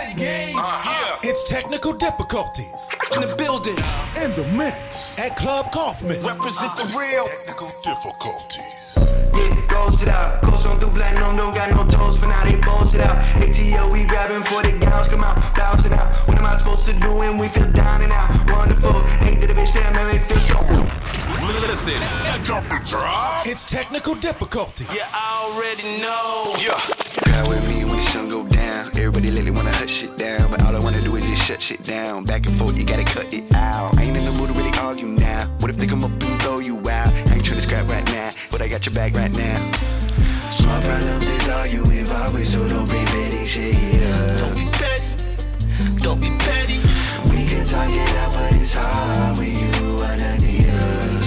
It's technical difficulties in the building, in the mix at Club Kaufman. represent the real. Technical difficulties. Yeah, goes it out. Goes on through platinum, don't got no toes for now, they bones it out. ATO, we grabbing for the gowns, come out, bouncing out. What am I supposed to do when we feel down and out? Wonderful, ain't that a bitch that made me feel so. Listen, jump and drop. It's technical difficulties. Yeah, I already know. Yeah. Ride with me when the sun go down. Everybody lately wanna hush shit down, but all I wanna do is just shut shit down. Back and forth, you gotta cut it out. I ain't in the mood to really argue now. What if they come up and throw you out? I ain't tryna scrap right now, but I got your back right now. Small problems is all you involved with, so don't bring petty shit here. Don't be petty. Don't be petty. We can talk it out, but it's hard when you wanna need us.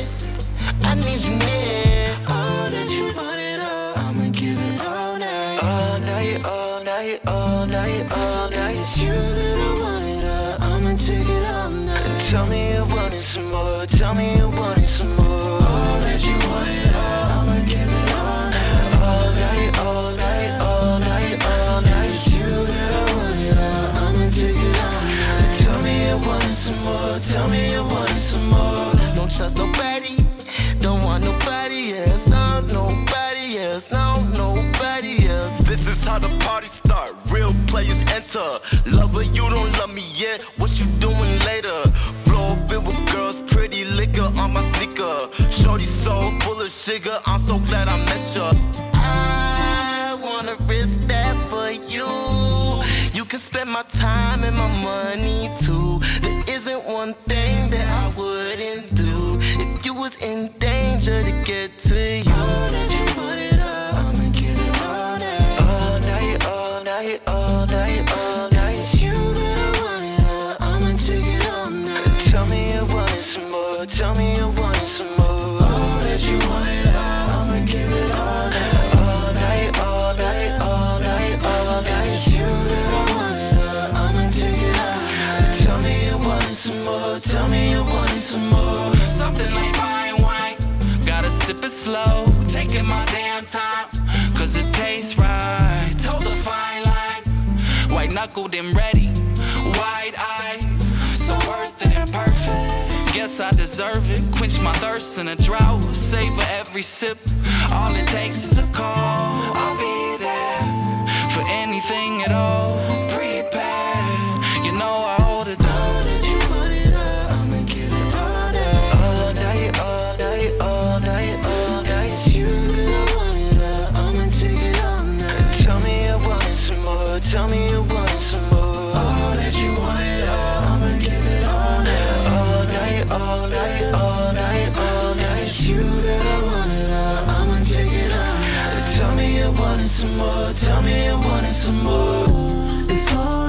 I need you near. All that you wanted, I'ma give it all night. All night, all night, all night, all night. It's you that I wanted, I'ma take it all night. Tell me you wanted some more. Tell me you wanted some more. All that you wanted, I'ma give it all night. All night, all night, all night, all night. It's you that I wanted, I'ma take it all night. Tell me you wanted some more. Tell me you wanted some more. Don't trust nobody. Don't want nobody else. No, nobody else. No, nobody else. This is how the party start. Real players enter. Lover, you don't love me yet. What you doing later? Floor filled with girls, pretty liquor on my sneaker. Shorty so full of sugar. I'm so glad I met you. I wanna risk that for you. You can spend my time and my money too. There isn't one thing that I wouldn't do if you was in danger to get to you. All that you wanted, I'ma give it all night. All night, all night, all night, all night. It's you that I wanted, I'ma take it all night. Tell me you wanted some more. Tell me you wanted some more. All that you wanted, I'ma give it all night. All night, all night, all night, all night. It's you that I wanted, I'ma take it all night. Tell me you wanted some more. Tell me you wanted some more. Something like fine wine. Gotta sip it slow. Taking my damn time. Cause it tastes right. Told the fine line. White knuckled and ready. Wide eyed. So worth it and perfect. Guess I deserve it. Quench my thirst in a drought. Savor every sip. All it takes is a call. I'll be there for anything at all. Prepared. You know I hold it down. All that you wanted, I'ma give it all night. All night, all night, all night, all night. It's you that I wanted, I'ma take it all night. Tell me you wanted some more. Tell me you wanted some more. All that you wanted, I'ma give it all night. All night, all night, all night, all night. It's you that I wanted, I'ma take it all night. Tell me you wanted some more. Tell me you wanted some more. It's all